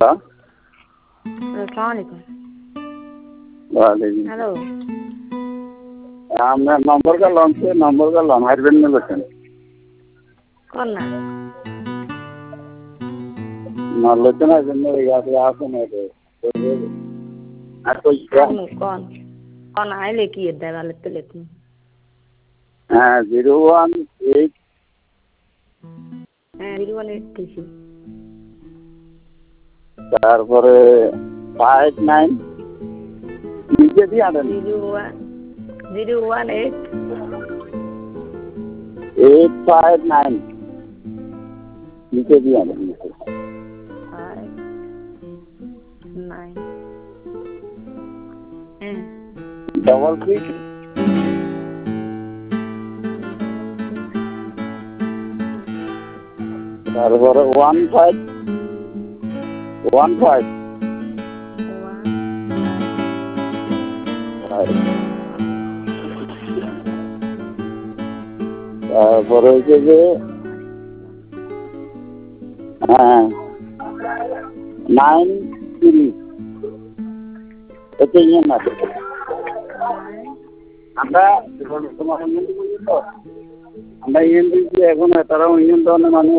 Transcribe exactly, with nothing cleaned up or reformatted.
Hello আসসালামু আলাইকুম। ওয়ালাইকুম হ্যালো আপনার নম্বর করলাম সে নম্বর করলাম হারবেন না বলছেন কোন না আলোচনার জন্য আসুন আর কই আইমু কোন কোন আইলে কি দেওয়ালে তো লেখুন। হ্যাঁ জিরো ওয়ান এইট হ্যাঁ জিরো ওয়ান এইট দিছি। তারপরে ফাইভ নাইন নিচে দিয়ে আনেন zero one zero one eight eight five nine নিচে দিয়ে আনেন নিচে ফাইভ নাইন হ্যাঁ ডবল সিক্স তারপরে one five one five one তারপরে হচ্ছে যে হ্যাঁ নাইন থ্রি এটা ইয়ে না আমরা তোমার ইউনিয়ন তো আমরা ইউনিয়ন দিচ্ছি এখন তারাও ইউনিয়ন ধরনের মানুষ